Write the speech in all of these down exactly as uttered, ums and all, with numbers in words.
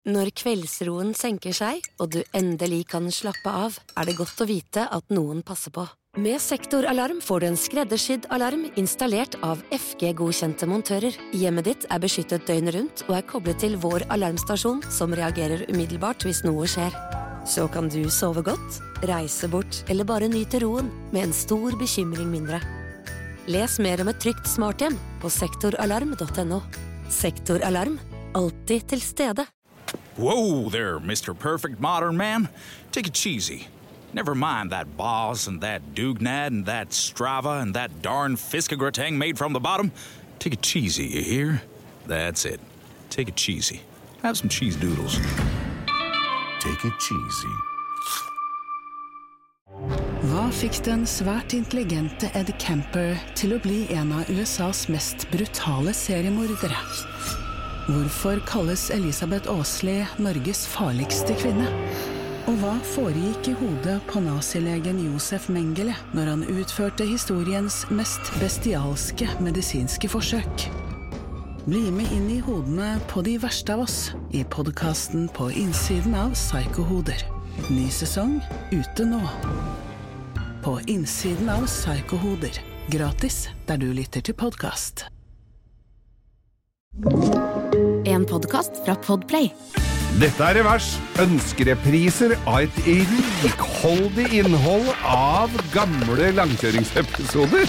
Når kveldsroen senker seg, og du endelig kan slappe av, er det godt å vite at noen passer på. Med Sektoralarm får du en skreddersydd alarm installert av F G-godkjente montører. Hjemmet ditt er beskyttet døgnet rundt og er koblet til vår alarmstasjon, som reagerer umiddelbart hvis noe skjer. Så kan du sove godt, reise bort eller bare nyte roen med en stor bekymring mindre. Les mer om et trygt smarthjem på sektoralarm punktum no. Sektoralarm, alltid til stede. Whoa there, Mister Perfect Modern Man. Take it cheesy. Never mind that Boss and that Dugnad and that Strava and that darn Fiskegratang made from the bottom. Take it cheesy, you hear? That's it. Take it cheesy. Have some cheese doodles. Take it cheesy. Hva fikk den svært intelligente Ed Kemper til å bli en av U S A's mest brutale seriemordere? Hvorfor kalles Elisabeth Åsli Norges farligste kvinne? Og hva foregikk i hodet på nazilegen Josef Mengele når han utførte historiens mest bestialske medisinske forsøk? Bli med inn i hodene på de verste av oss i podcasten På innsiden av Psykohoder. Ny sesong ute nå. På innsiden av Psykohoder. Gratis der du lytter til podcast. En podcast fra Podplay. Dette er Revers, ønskerepriser av et rikholdig innhold av gamle langkjøringsepisoder.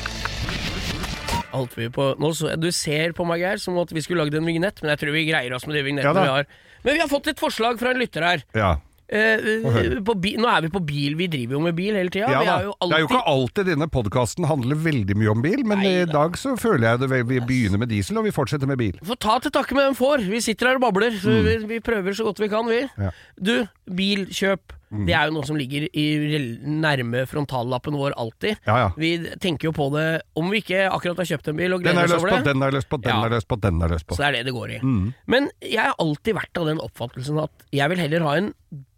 Alt vi på, nå så, du ser på meg her som at vi skulle lagd en vignett, men jeg tror vi greier oss med de vignettene ja, vi har. Men vi har fått et forslag fra en lytter her. Ja. Uh, på bi- nå er vi på bil, vi driver jo med bil hele tiden. Ja, vi har jo alltid... Det er jo ikke alltid denne podcasten handler veldig mye om bil, men Neida. I dag så føler jeg det vi begynner med diesel, og vi fortsetter med bil. Få ta til takke med den får. Vi sitter her og babler, så mm. vi, vi prøver så godt vi kan, vi. Ja. Du, bilkjøp, mm. det er jo noe som ligger i nærme frontallappen vår alltid. Ja, ja. Vi tenker jo på det, om vi ikke akkurat har kjøpt en bil og gleder oss over det. Den har jeg lyst på, den har jeg lyst på, den har jeg lyst på. Så er det det går i. Mm. Men jeg har alltid vært av den oppfattelsen at jeg vil heller ha en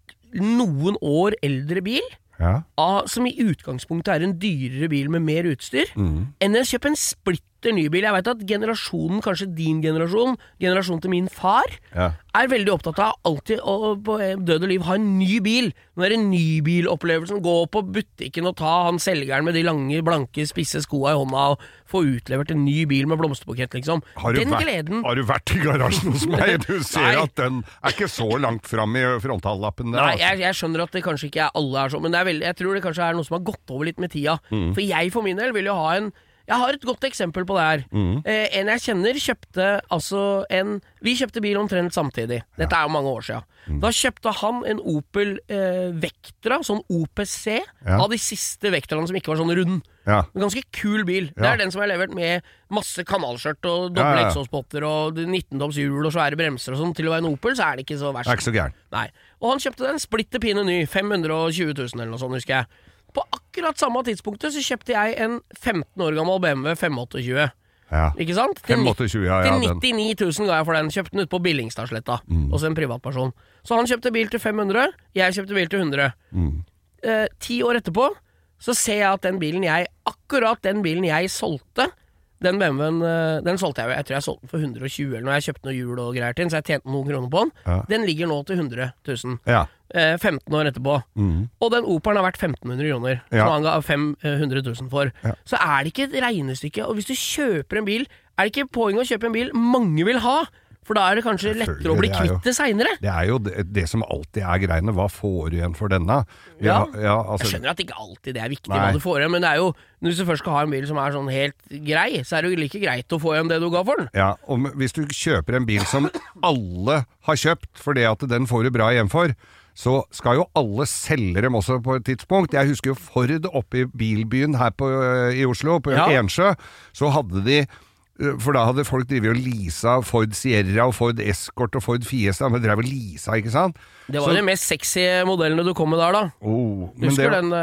noen år eldre bil, ja. av, som i utgangspunktet er en dyrere bil med mer utstyr, mm. enn å kjøpe en splitter ny bil. Jeg vet at generasjonen, kanskje din generasjon, generasjonen til min far, ja. er veldig opptatt av alltid å på død og liv ha en ny bil. Når det er en ny bilopplevelsen, gå på butikken og ta han selgeren med de lange, blanke, spisse skoene i hånda og få utlevert en ny bil med blomsterbukett, liksom. Har du, den vært, gleden... har du vært i garasjen hos meg? Du ser at den er ikke så langt frem i frontallappen der. Nei, jeg, jeg skjønner at det kanskje ikke er alle er sånn, men det er veldig, jeg tror det kanskje er noe som har gått over litt med tida. Mm. For jeg for min del vil jo ha en... Jeg har et godt eksempel på det her. Mm. Eh, en jeg kjenner kjøpte altså en... Vi kjøpte bil omtrent samtidig. Dette er jo mange år siden. Mm. Da kjøpte han en Opel eh, Vectra, sånn O P C, ja. Av de siste Vectraene som ikke var sånn rund. Ja. En ganske kul bil. Ja. Det er den som er levert med masse kanalskjørt og doble ja, ja. exhaustpotter og nitten-toms hjul og svære bremser og sånn. Til å være en Opel så er det ikke så verst. Det er ikke så gæren. Nei. Og han kjøpte den splitter pine ny, fem hundre og tjue tusen eller noe sånt, husker jeg. På akkurat samme tidspunktet så kjøpte jeg en femten år gammel B M W fem åtte tjue. Ja. Ikke sant? fem åtte tjue, ja, ja, til nittini tusen ga jeg for den. Kjøpte den ut på Billingstadsletta mm. hos en privatperson. Så han kjøpte bil til fem hundre, jeg kjøpte bil til hundre. Mm. Eh, ti år etterpå så ser jeg at den bilen jeg, akkurat den bilen jeg solgte, den B M W-en, den solgte jeg, jeg tror jeg solgte den for hundre og tjue eller noe, jeg kjøpte noe hjul og greier til, så jeg tjente noen kroner på den. Ja. Den ligger nå til hundre tusen. Ja. Eh, femten år etterpå. Mm. Og den Operen har vært femten hundre kroner, ja. Som han ga fem hundre tusen for. Ja. Så er det ikke et regnestykke, og hvis du kjøper en bil, er det ikke poeng å kjøpe en bil mange vil ha, for da er det kanskje lettere å bli kvitt det senere. Det er jo det, det som alltid er greiene. Hva får du igjen for denne? Ja, ja, ja altså, jeg skjønner at ikke alltid det er viktig nei. Hva du får igjen, men det er jo, når du først skal ha en bil som er sånn helt grei, så er det jo like greit å få igjen det du ga for den. Ja, og hvis du kjøper en bil som alle har kjøpt, for det at den får du bra igjen for, så skal jo alle selge dem også på et tidspunkt. Jeg husker jo Ford oppe i bilbyen her på, i Oslo, på ja. Ensjø, så hadde de for da hadde folk drivet og leasa Ford Sierra og Ford Escort og Ford Fiesta, men drev og leasa, ikke sant? Det var så, de mest sexy modellene du kom med der da. Oh, husker det, den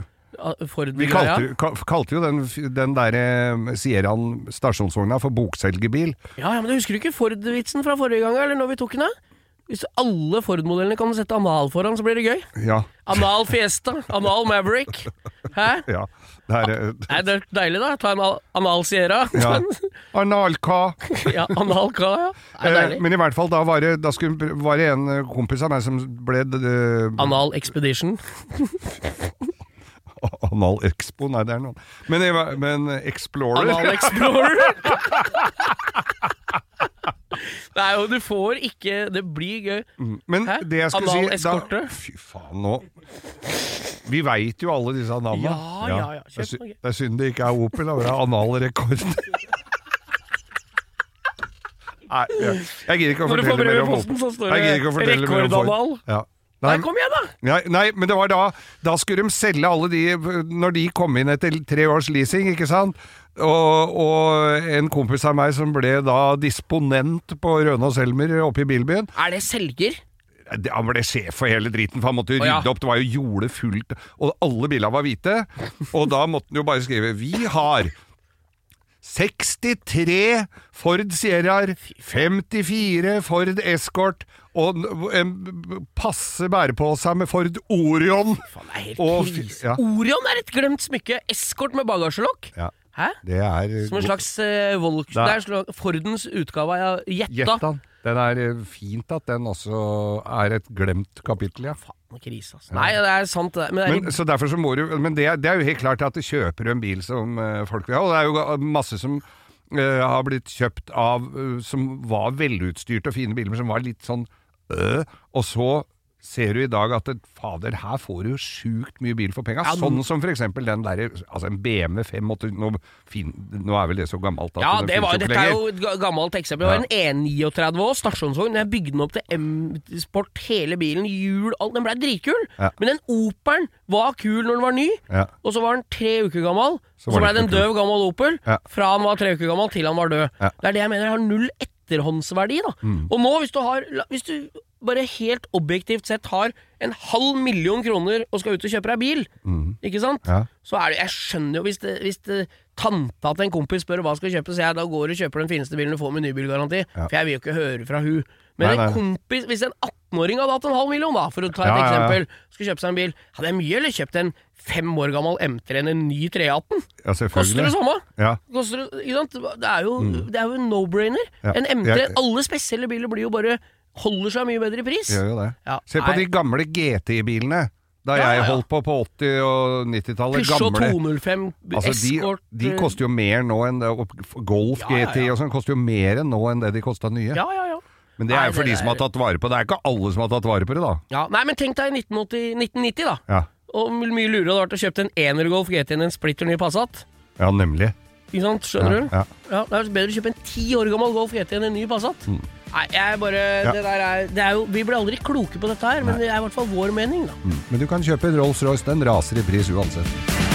uh, Ford vi kalte, kalte jo den, den der uh, Sierraen stasjonsvogna for bokselgebil. Ja, ja, men du husker du ikke Ford-vitsen fra forrige gang, eller når vi tok den da? Hvis alle Ford-modellene kan sette anal foran, så blir det gøy. Ja. Anal Fiesta, Anal Maverick. Hæ? Ja. Det er, uh, Nei, det er deilig da, ta en Anal Sierra. Ja. Analka. Ja, Anal K, ja. Det er deilig. Men i hvert fall, da var det, da skulle, var det en kompis av meg som ble... Uh, Anal Expedition. Anal Expo, nei det er noe. Men, men Explorer. Anal Explorer. Nei, og du får ikke, det blir gøy. Men Hæ? Det jeg skulle Anal si da, fy faen nå vi vet jo alle disse navnene. Ja, ja, ja, det, er sy- det er synd det ikke er Opel, det er analrekord. Nei, jeg, jeg gidder ikke å Når fortelle mer om posten, Opel. Jeg gidder ikke å fortelle mer om Ford. Ja. Nei, kom igjen da! Nei, nei, men det var da Da skulle de selge alle de når de kom inn etter tre års leasing, ikke sant? Og, og en kompis av meg som ble da disponent på Rønås Elmer oppe i Bilbyen. Er det selger? Han ble sjef for hele dritten, for han måtte jo Å, ja. rydde opp. Det var jo jorde fullt, og alle bilene var hvite. Og da måtte han jo bare skrive: vi har sekstitre Ford Sierraer, femtifire Ford Escort og en passe bærepose med Ford Orion. Faen, det er helt og, krise. ja. Orion er et glemt smykke. Escort med bagasjelokk. Ja. Hæ? Det er Som en slags uh, Volk... Det er slag, Fordens utgave av Jetta. Jettan. Den er fint at den også er et glemt kapittel, ja. Faen, krise, altså. Nei, det er sant det. Men, det er Men, så derfor så må du Men det, det er jo helt klart at du kjøper en bil som uh, folk vil ha, og det er jo masse som uh, har blitt kjøpt av uh, som var velutstyrt og fine biler, men som var litt sånn øh, og så ser du i dag at det, fader, her får du jo sjukt mye bil for penger. Ja, sånn som for eksempel den der, altså en B M W fem åtte, nå, fin, nå er vel det så gammelt at ja, den det var, finnes jo dette ikke er lenger. jo et ga- gammelt eksempel. Det var en E niogtretti også, stasjonsvogn. Jeg bygde den opp til M-sport, hele bilen, hjul, alt. Den ble dritkul. Ja. Men den Opelen var kul når den var ny, Ja. og så var den tre uker gammel, Så og så var ble den det en ikke døv gammel Opel, Ja. fra han var tre uker gammel til han var død. Ja. Det er det jeg mener, har null etterhåndsverdi da. Mm. Og nå, hvis du har, la- hvis du bare helt objektivt sett har en halv million kroner og skal ut og kjøpe deg bil, ikke sant? Ja. Så er det, jeg skjønner jo, hvis, det, hvis det, tanta til en kompis spør hva skal du kjøpe, så jeg da går og kjøper den fineste bilen du får med nybilgaranti, Ja. for jeg vil jo ikke høre fra hun. Men Nei, en nei. kompis, hvis en atten-åring hadde hatt en halv million da, for å ta et Ja, ja, ja. eksempel, skal kjøpe seg en bil, hadde jeg mye eller kjøpt en fem år gammel M tre enn en ny tre atten? Ja, selvfølgelig. Koster det samme? Ja. Koster det, ikke sant? Det er jo, det er jo en no-brainer. Ja. En M tre, Jeg- alle spesielle biler blir jo bare, holder seg mye bedre i pris. Gjør jo det. Ja, Se på nei. de gamle G T I-bilene. Da Ja, jeg ja. holdt på på åtti- og nittitallet. Peugeot Gamle. to null fem, Altså, de, Escort de koster jo mer nå enn det, og Golf Ja, ja, G T I ja. og sånn koster jo mer enn nå enn det de kostet nye. Ja, ja, ja. Men det er Nei, jo for det de som har er- tatt vare på det. Det er ikke alle som har tatt vare på det, da. Ja, nei, men tenk deg i nitten åtti, nitten nitti da. Ja, Og hvor mye lurere det hadde vært å kjøpe en Energolf G T enn en splitter ny Passat. ja nemlig. Ikke sant? Skjønner Ja, du? ja. Ja, det er bedre å kjøpe en ti år gammel Golf G T enn en ny Passat. Nei, jeg bare, Ja. det der er, det er jo, vi blir aldri kloke på dette her, men det er i hvert fall vår mening da. Mm. Men du kan kjøpe en Rolls-Royce, den raser i pris uansett.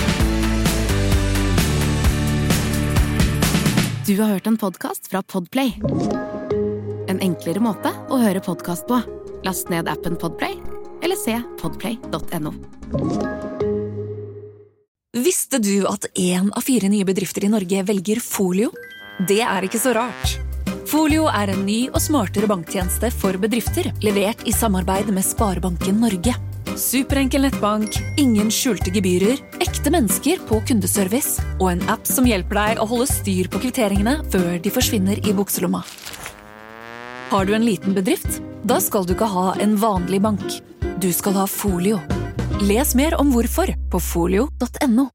Du har hørt en podcast fra Podplay. En enklere måte å høre podcast på. Last ned appen Podplay, eller se podplay punktum no. Visste du at en av fire nye bedrifter i Norge velger Folio? Det er ikke så rart. Folio er en ny og smartere banktjeneste for bedrifter, levert i samarbeid med Sparebanken Norge. Superenkel nettbank, ingen skjulte gebyrer, ekte mennesker på kundeservice og en app som hjelper deg å holde styr på kvitteringene før de forsvinner i bukselomma. Har du en liten bedrift? Da skal du ikke ha en vanlig bank. Du skal ha Folio. Les mer om hvorfor på folio punktum no.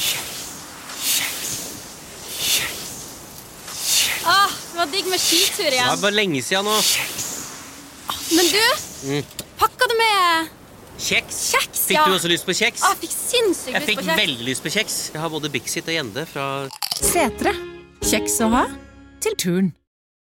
Åh, det var digg med skitur Det igjen. er bare lenge siden nå. Men du, pakka du med Kjeks. kjeks? Fikk ja. du også lyst på kjeks? Åh, jeg fikk sinnssykt Jeg lyst fikk på kjeks. veldig lyst på kjeks. Jeg har både Bixit og Gjende fra Setre. Kjeks å ha til turen.